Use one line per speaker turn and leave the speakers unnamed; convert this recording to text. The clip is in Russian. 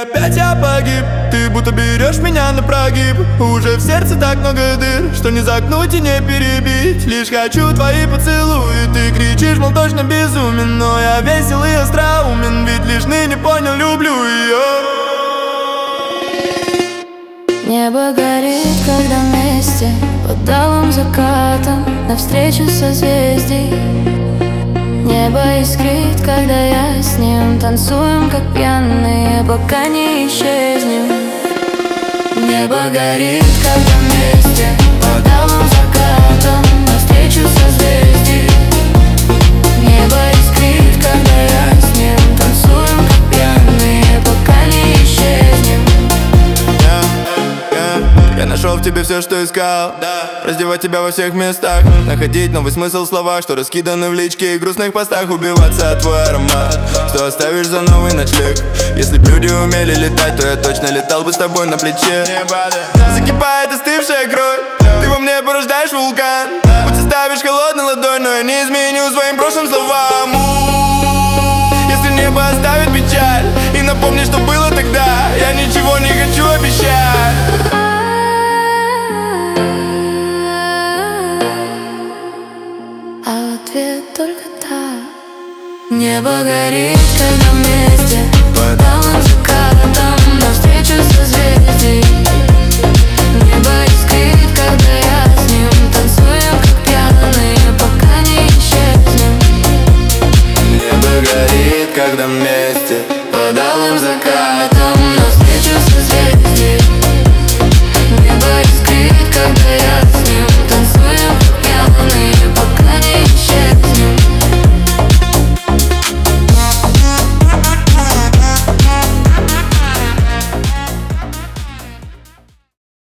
опять я погиб. Ты будто берешь меня на прогиб. Уже в сердце так много дыр, что не загнуть и не перебить. Лишь хочу твои поцелуи. Ты кричишь, мол, точно безумен, но я весел и остроумен, ведь лишь ныне понял, люблю ее.
Небо горит, когда вместе под алым закатом навстречу созвездий. Небо искрит, когда я с ним танцуем, как пьяные, пока не исчезнем. Небо горит, когда вместе под алым закатом навстречу созвездий. Небо искрит, когда я с ним танцуем, как пьяные, пока не исчезнем.
Я нашел в тебе все, что искал, раздевать тебя во всех местах, находить новый смысл в словах, что раскиданы в личке и грустных постах. Убиваться от твой аромат, что оставишь за новый ночлег. Если б люди умели летать, то я точно летал бы с тобой на плече. Закипает остывшая кровь, ты во мне порождаешь вулкан. Пусть оставишь холодной ладонь, но я не изменю своим прошлым словам. Если небо оставит печаль и напомни, что было тогда, я ничего не хочу обещать.
А ответ только так. Небо горит, когда вместе под алым закатом навстречу созвездий. Небо искрит, когда я с ним танцуем, как пьяные, пока не исчезнем.
Небо горит, когда вместе
Под алым закатом навстречу созвездий. Небо искрит, когда я